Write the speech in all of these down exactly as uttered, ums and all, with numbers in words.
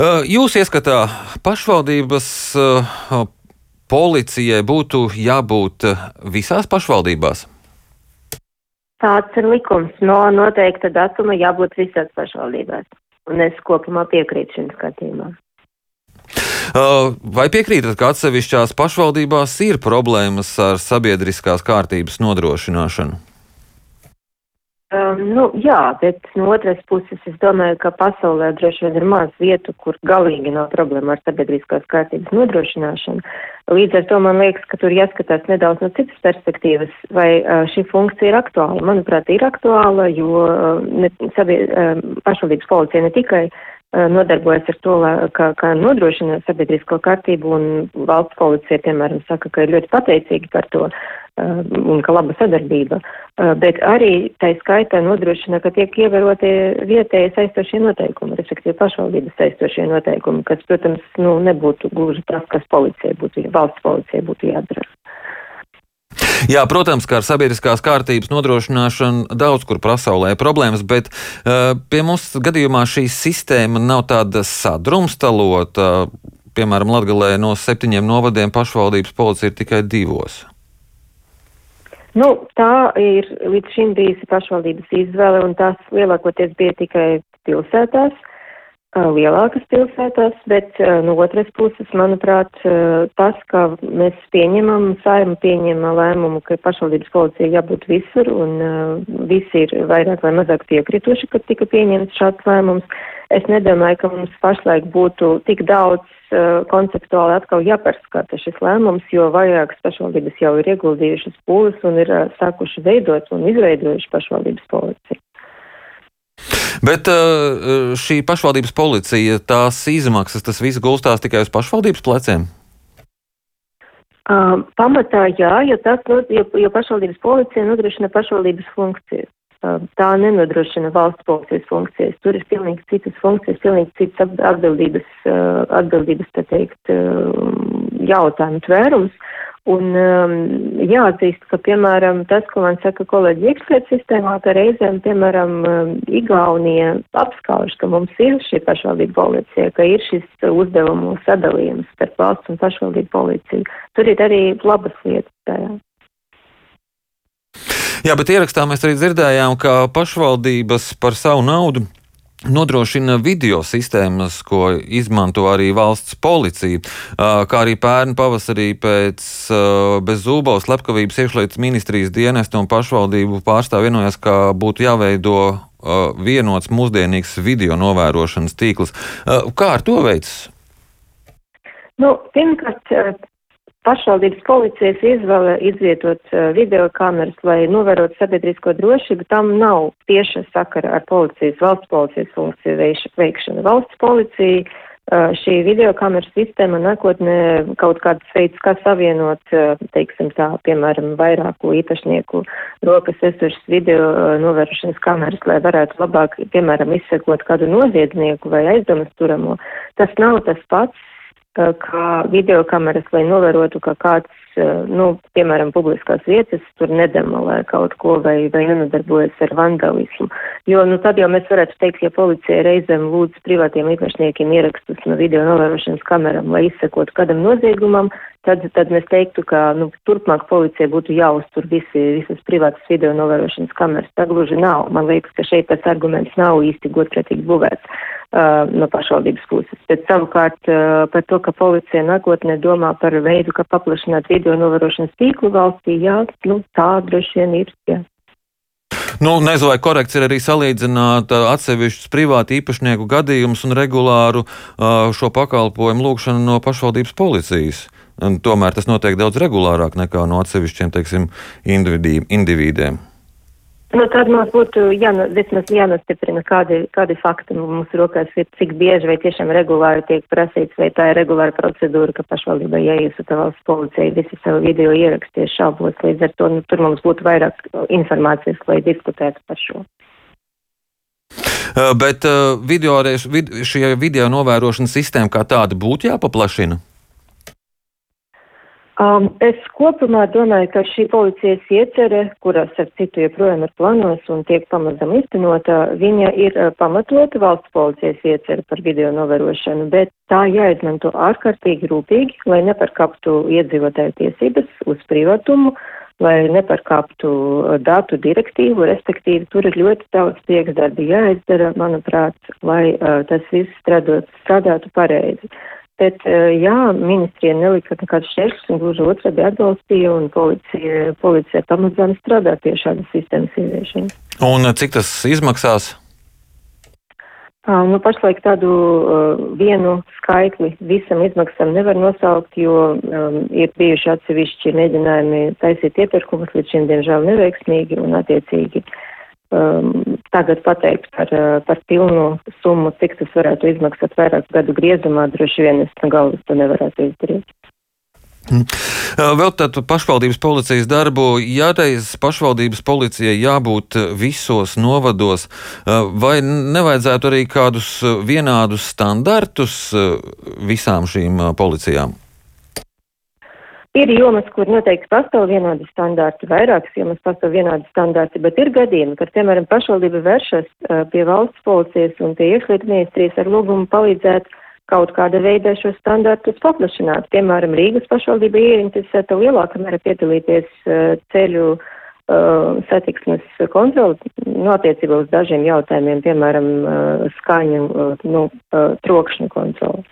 Jūs ieskatā pašvaldības policijai būtu jābūt visās pašvaldībās? Tāds ir likums. No noteikta datuma jābūt visās pašvaldībās. Un es kopumā piekrītu šim skatījumam. Vai piekrītat, ka atsevišķās pašvaldībās ir problēmas ar sabiedriskās kārtības nodrošināšanu? Um, nu, jā, bet no otras puses es domāju, ka pasaulē droši vien ir maz vietu, kur galīgi nav problēma ar sabiedriskās kārtības nodrošināšanu. Līdz ar to man liekas, ka tur jāskatās nedaudz no citas perspektīvas, vai uh, šī funkcija ir aktuāla. Manuprāt, ir aktuāla, jo uh, ne, sabie, uh, pašvaldības policija ne tikai uh, nodarbojas ar to, lai, ka, ka nodrošina sabiedrisko kārtību, un valsts policija, piemēram, saka, ka ir ļoti pateicīgi par to, un ka laba sadarbība, bet arī tai skaitā nodrošina, ka tiek ievērotie vietēji saistošie noteikumi, respektīvi pašvaldības saistošie noteikumi, kas, protams, nu, nebūtu gluži tas, kas policija būtu, valsts policija būtu jādara. Jā, protams, ka ar sabiedriskās kārtības nodrošināšanu daudz kur pasaulē ir problēmas, bet uh, pie mums gadījumā šī sistēma nav tāda sadrumstalota. Piemēram, Latgalē no septiņiem novadiem pašvaldības policija ir tikai divos. Nu, tā ir līdz šim bijusi pašvaldības izvēle, un tās lielākoties bija tikai pilsētās, lielākas pilsētās, bet no otras puses, manuprāt, tas, ka mēs pieņemam, Saeima pieņema lēmumu, ka pašvaldības policija jābūt visur, un visi ir vairāk vai mazāk piekrituši, ka tika pieņemts šāds lēmums. Es nedomāju, ka mums pašlaik būtu tik daudz uh, konceptuāli atkal jāpārskata šis lēmums, jo vairākas pašvaldības jau ir ieguldījušas pūles un ir uh, sākuši veidot un izveidojuši pašvaldības policiju. Bet uh, šī pašvaldības policija, tās izmaksas, tas viss gulstās tikai uz pašvaldības pleciem? Uh, pamatā jā, jo, tas, jo, jo pašvaldības policija nodrošina pašvaldības funkcijas. Tā nenodrošina valsts policijas funkcijas. Tur ir pilnīgi citas funkcijas, pilnīgi citas atbildības, atbildības, tā teikt, jautājumu tvērums. Un jāatzīst, ka, piemēram, tas, ko man saka kolēģi iekšlietu sistēmā, ka reizēm, piemēram, Igaunija apskauž, ka mums ir šī pašvaldība policija, ka ir šis uzdevumu sadalījums starp valsts un pašvaldību policiju. Tur ir arī labas lietas tajā. Jā, bet ierakstā mēs arī dzirdējām, ka pašvaldības par savu naudu nodrošina video sistēmas, ko izmanto arī valsts policija, kā arī pērn pavasarī pēc bez zūbaus slepkavības iekšlietas ministrijas dienesta un pašvaldību pārstāv vienojās, ka būtu jāveido vienots mūsdienīgs video novērošanas tīkls. Kā ar to veids? Nu, pirmkārt, pašvaldības policijas izvēle izvietot uh, video kameras, lai novērotu sabiedrisko drošību, tam nav tieša sakara ar policijas, valsts policijas funkciju veikšanu. Valsts policija, uh, šī video kameras sistēma nākotnē kaut kāds veids, kā savienot, uh, teiksim tā, piemēram, vairāku īpašnieku rokas esošas video uh, novērošanas kameras, lai varētu labāk, piemēram, izsekot kādu noziedznieku vai aizdomas turamo. Tas nav tas pats, kā videokameras, lai novērotu, ka kāds, nu, piemēram, publiskās vietas tur nedemolē kaut ko vai, vai nenodarbojas ar vandalismu. Jo, nu, tad jau mēs varētu teikt, ja policija reizēm lūdz privātiem īpašniekiem ierakstus no video novērošanas kameram, lai izsekotu kādam noziegumam, tad, tad mēs teiktu, ka, nu, turpmāk policija būtu jāuztur visi, visas privātas video novērošanas kameras. Tā gluži nav. Man liekas, ka šeit tas arguments nav īsti godprātīgi būvēts. Uh, no pašvaldības puses. Bet savukārt uh, par to, ka policija nākotnē domā par veidu, kā paplašināt video novērošanas tīklu valstī, jā, nu, tā droši vien ir, jā. Nu, nezinu, vai korekts ir arī salīdzināt atsevišķus privātu īpašnieku gadījumus un regulāru uh, šo pakalpojumu lūgšanu no pašvaldības policijas. Un tomēr tas notiek daudz regulārāk nekā no atsevišķiem, teiksim, individī, individiem. Nu, tad mums būtu jāno, vismaz jānostiprina, kādi, kādi fakti mums rokās ir, cik bieži vai tiešām regulāri tiek prasīts, vai tā ir regulāra procedūra, ka pašvaldībai jāiesūta valsts policija visi savu video ieraksties šaubos. Līdz ar to nu, tur mums būtu vairāk informācijas, lai diskutētu par šo. Bet video, šie video novērošanas sistēma kā tāda būtu jāpaplašina? Um, es kopumā domāju, ka šī policijas iecere, kurās ar citu joprojām ir planos un tiek pamazam iztenota, viņa ir uh, pamatota valsts policijas iecere par video novērošanu, bet tā jāizmanto ārkārtīgi rūpīgi, lai neparkāptu iedzīvotāju tiesības uz privatumu, lai neparkāptu datu direktīvu, respektīvi tur ir ļoti daudz priekšdarbi jāizdara, manuprāt, lai uh, tas viss strādot, strādātu pareizi. Bet, jā, ministrija nelika nekāds šķēršļus un gluži otrādi atbalstīja un policija, policija pamazām strādā pie šādas sistēmas ieviešanas. Un cik tas izmaksās? Uh, nu, pašlaik tādu uh, vienu skaitli visam izmaksām nevar nosaukt, jo um, ir bijuši atsevišķi mēģinājumi taisīt iepirkumus, līdz šim diemžēl neveiksmīgi un attiecīgi. Um, tagad pateikt par, par pilnu summu, cik tas varētu izmaksāt vairāk gadu griezumā, droši vien es no galvas to nevarētu izdarīt. Hmm. Vēl tādu pašvaldības policijas darbu, ja reiz pašvaldības policijai jābūt visos novados, vai nevajadzētu arī kādus vienādus standartus visām šīm policijām? Ir jomas, kur noteikti pastāv vienādi standarti, vairākas jomas pastāv vienādi standarti, bet ir gadījumi, kad, piemēram, pašvaldība vēršas uh, pie valsts policijas un pie iekšlietu ministrijas ar lūgumu palīdzēt kaut kāda veidā šos standartus paplašināt. Piemēram, Rīgas pašvaldība ir interesēta lielākā mērā piedalīties uh, ceļu uh, satiksmes kontroli, no attiecībā uz dažiem jautājumiem, piemēram, uh, skaņu, uh, nu, uh, trokšņu kontroli.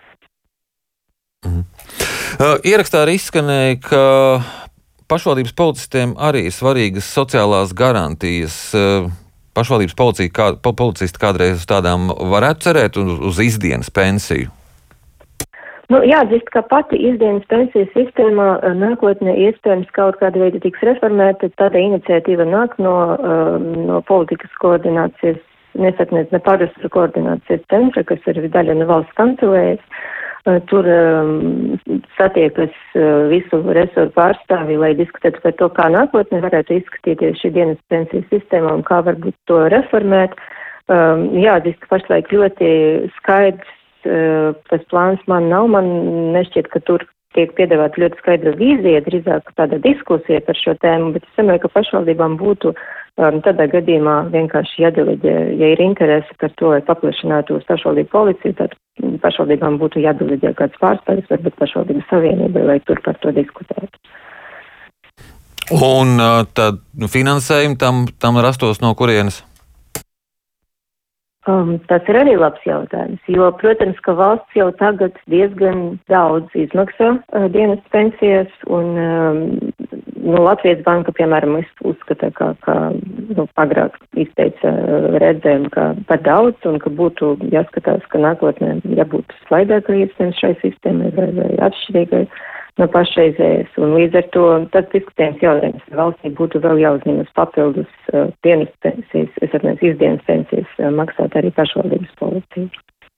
Mhm. Ierakstā arī izskanēja, ka pašvaldības policistiem arī ir svarīgas sociālās garantijas. Pašvaldības policija, kā, policisti kādreiz uz tādām varētu cerēt uz, uz izdienas pensiju? Nu, jāatzīst, ka pati izdienas pensijas sistēmā nākotnē iespējams kaut kāda veida tiks reformēta. Tāda iniciatīva nāk no, no politikas koordinācijas, nesaknēt ne parastu koordinācijas centra, kas ir daļa no valsts kancelējas. Tur um, satiekas uh, visu resursu pārstāvi, lai diskutētu par to, kā nākotnē varētu izskatīties šī dienas pensijas sistēma un kā varbūt to reformēt. Um, jāatzīst, ka pašlaik ļoti skaidrs uh, tas plāns man nav. Man nešķiet, ka tur tiek piedāvāta ļoti skaidra vīzija, drīzāk tāda diskusija par šo tēmu, bet es domāju, ka pašvaldībām būtu um, tādā gadījumā vienkārši jādeleģē, ja ir interese par to, lai paplašinātu uz pašvaldību policiju, tad pašvaldībām būtu jādeleģē kāds pārstāvis, varbūt pašvaldības savienībai, lai tur par to diskutētu. Un uh, tad finansējumi tam, tam rastos no kurienes? Um, tas ir arī labs jautājums, jo, protams, ka valsts jau tagad diezgan daudz izmaksā uh, dienas pensijas, un um, nu, Latvijas banka, piemēram, uzskata, ka, ka nu, agrāk izteica uh, redzējumu, ka par daudz, un ka būtu jāskatās, ka nākotnē jābūt slaidākai iespējams šai sistēmai vai, vai atšķirīgai no pašreizējas, un līdz ar to tas diskutējums jautājums, ka valstī būtu vēl jāuzņemas papildus uh, dienas pensijas, es atnēs izdienas pensijas uh, maksāt arī pašvaldības policija.